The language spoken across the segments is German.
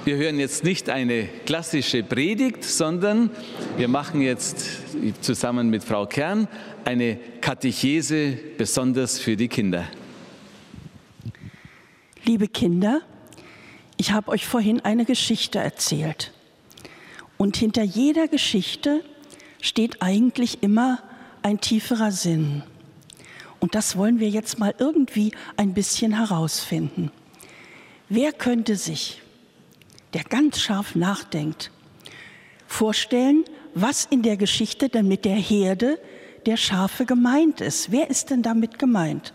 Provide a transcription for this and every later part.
wir hören jetzt nicht eine klassische Predigt, sondern wir machen jetzt zusammen mit Frau Kern eine Katechese besonders für die Kinder. Liebe Kinder, ich habe euch vorhin eine Geschichte erzählt. Und hinter jeder Geschichte steht eigentlich immer ein tieferer Sinn. Und das wollen wir jetzt mal irgendwie ein bisschen herausfinden. Wer könnte sich, der ganz scharf nachdenkt, vorstellen, was in der Geschichte denn mit der Herde der Schafe gemeint ist? Wer ist denn damit gemeint?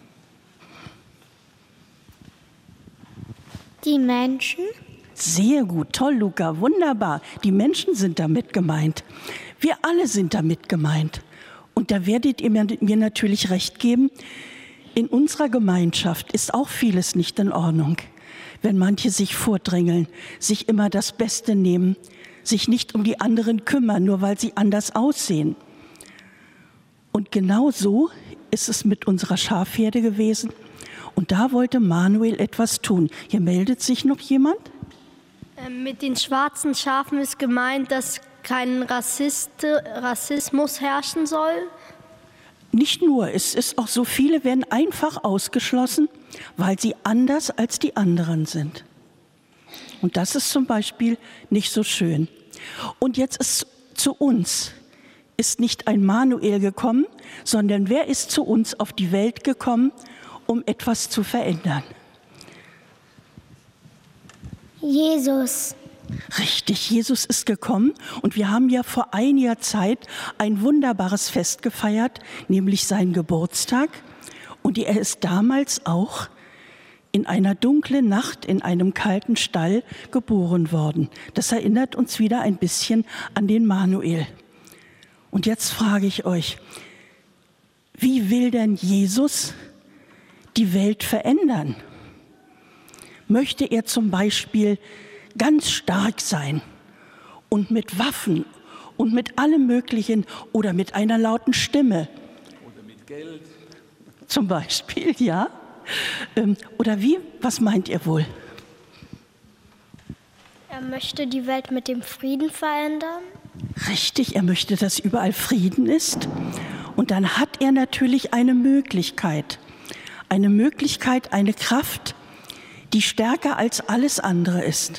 Die Menschen. Sehr gut, toll, Luca, wunderbar. Die Menschen sind damit gemeint. Wir alle sind damit gemeint. Und da werdet ihr mir natürlich recht geben, in unserer Gemeinschaft ist auch vieles nicht in Ordnung. Wenn manche sich vordrängeln, sich immer das Beste nehmen, sich nicht um die anderen kümmern, nur weil sie anders aussehen. Und genau so ist es mit unserer Schafherde gewesen. Und da wollte Manuel etwas tun. Hier meldet sich noch jemand? Mit den schwarzen Schafen ist gemeint, dass kein Rassismus herrschen soll. Nicht nur, es ist auch so, viele werden einfach ausgeschlossen, weil sie anders als die anderen sind. Und das ist zum Beispiel nicht so schön. Und jetzt ist zu uns, ist nicht ein Manuel gekommen, sondern wer ist zu uns auf die Welt gekommen, um etwas zu verändern? Jesus. Richtig, Jesus ist gekommen und wir haben ja vor einiger Zeit ein wunderbares Fest gefeiert, nämlich seinen Geburtstag. Und er ist damals auch in einer dunklen Nacht in einem kalten Stall geboren worden. Das erinnert uns wieder ein bisschen an den Manuel. Und jetzt frage ich euch, wie will denn Jesus die Welt verändern? Möchte er zum Beispiel ganz stark sein und mit Waffen und mit allem Möglichen oder mit einer lauten Stimme? Oder mit Geld. Zum Beispiel, ja. Oder wie? Was meint ihr wohl? Er möchte die Welt mit dem Frieden verändern. Richtig, er möchte, dass überall Frieden ist. Und dann hat er natürlich eine Möglichkeit, eine Kraft, die stärker als alles andere ist.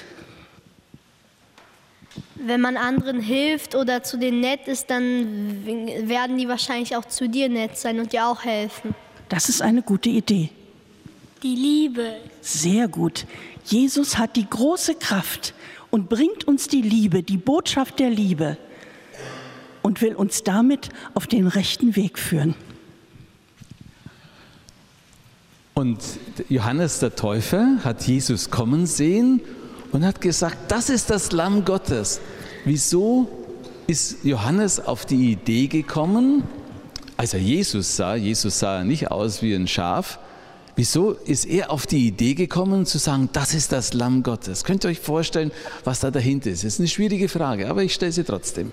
Wenn man anderen hilft oder zu denen nett ist, dann werden die wahrscheinlich auch zu dir nett sein und dir auch helfen. Das ist eine gute Idee. Die Liebe. Sehr gut. Jesus hat die große Kraft und bringt uns die Liebe, die Botschaft der Liebe und will uns damit auf den rechten Weg führen. Und Johannes der Täufer hat Jesus kommen sehen und hat gesagt, das ist das Lamm Gottes. Wieso ist Johannes auf die Idee gekommen, als er Jesus sah nicht aus wie ein Schaf, wieso ist er auf die Idee gekommen zu sagen, das ist das Lamm Gottes? Könnt ihr euch vorstellen, was da dahinter ist? Das ist eine schwierige Frage, aber ich stelle sie trotzdem.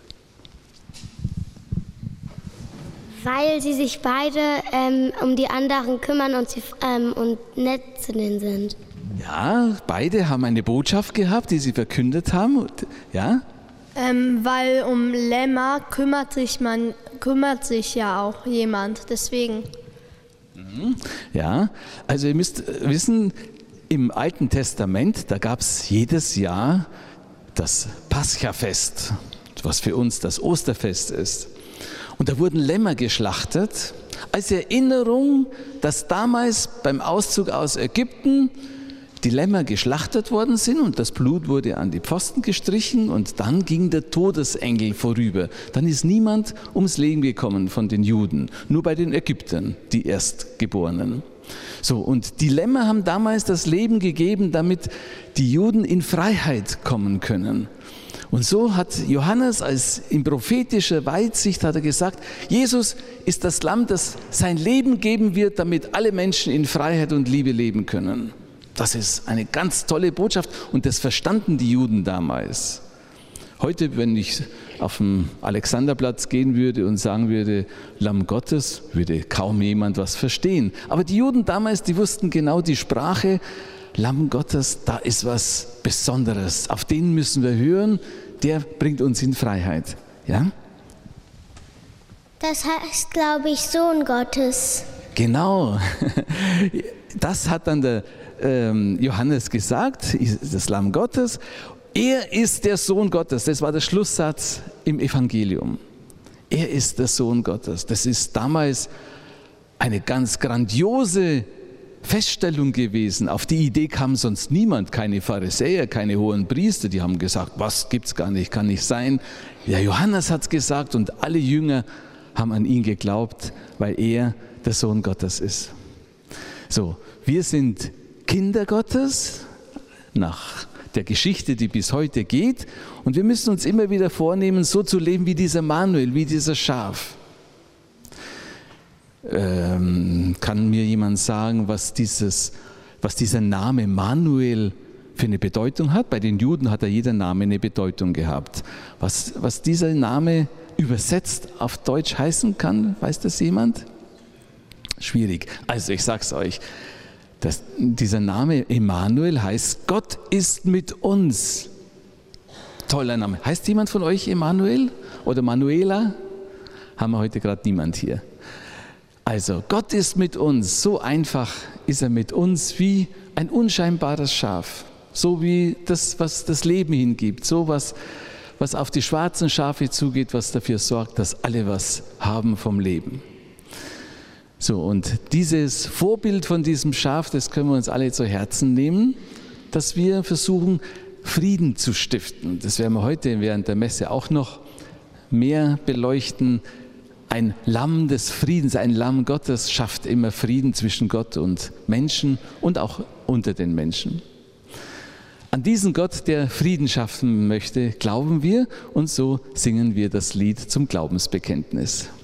Weil sie sich beide um die anderen kümmern und nett zu denen sind. Ja, beide haben eine Botschaft gehabt, die sie verkündet haben. Ja? Weil um Lämmer kümmert sich ja auch jemand, deswegen. Ja, also ihr müsst wissen, im Alten Testament, da gab es jedes Jahr das Paschafest, was für uns das Osterfest ist. Und da wurden Lämmer geschlachtet, als Erinnerung, dass damals beim Auszug aus Ägypten die Lämmer geschlachtet worden sind und das Blut wurde an die Pfosten gestrichen und dann ging der Todesengel vorüber. Dann ist niemand ums Leben gekommen von den Juden, nur bei den Ägyptern, die Erstgeborenen. So, und die Lämmer haben damals das Leben gegeben, damit die Juden in Freiheit kommen können. Und so hat Johannes in prophetischer Weitsicht hat er gesagt, Jesus ist das Lamm, das sein Leben geben wird, damit alle Menschen in Freiheit und Liebe leben können. Das ist eine ganz tolle Botschaft und das verstanden die Juden damals. Heute, wenn ich auf dem Alexanderplatz gehen würde und sagen würde, Lamm Gottes, würde kaum jemand was verstehen. Aber die Juden damals, die wussten genau die Sprache, Lamm Gottes, da ist was Besonderes. Auf den müssen wir hören, der bringt uns in Freiheit. Ja? Das heißt, glaube ich, Sohn Gottes. Genau. Das hat dann der Johannes gesagt, das Lamm Gottes. Er ist der Sohn Gottes. Das war der Schlusssatz im Evangelium. Er ist der Sohn Gottes. Das ist damals eine ganz grandiose Feststellung gewesen. Auf die Idee kam sonst niemand, keine Pharisäer, keine hohen Priester, die haben gesagt, was gibt's gar nicht, kann nicht sein. Der Johannes hat es gesagt und alle Jünger haben an ihn geglaubt, weil er der Sohn Gottes ist. So, wir sind Kinder Gottes nach der Geschichte, die bis heute geht, und wir müssen uns immer wieder vornehmen, so zu leben wie dieser Manuel, wie dieser Schaf. Kann mir jemand sagen, was dieser Name Manuel für eine Bedeutung hat? Bei den Juden hat jeder Name eine Bedeutung gehabt. Was dieser Name übersetzt auf Deutsch heißen kann, weiß das jemand? Schwierig. Also ich sag's euch, dieser Name Emanuel heißt, Gott ist mit uns. Toller Name. Heißt jemand von euch Emanuel oder Manuela? Haben wir heute gerade niemand hier. Also Gott ist mit uns, so einfach ist er mit uns wie ein unscheinbares Schaf, so wie das, was das Leben hingibt, so was auf die schwarzen Schafe zugeht, was dafür sorgt, dass alle was haben vom Leben. So, und dieses Vorbild von diesem Schaf, das können wir uns alle zu Herzen nehmen, dass wir versuchen, Frieden zu stiften. Das werden wir heute während der Messe auch noch mehr beleuchten. Ein Lamm des Friedens, ein Lamm Gottes schafft immer Frieden zwischen Gott und Menschen und auch unter den Menschen. An diesen Gott, der Frieden schaffen möchte, glauben wir, und so singen wir das Lied zum Glaubensbekenntnis.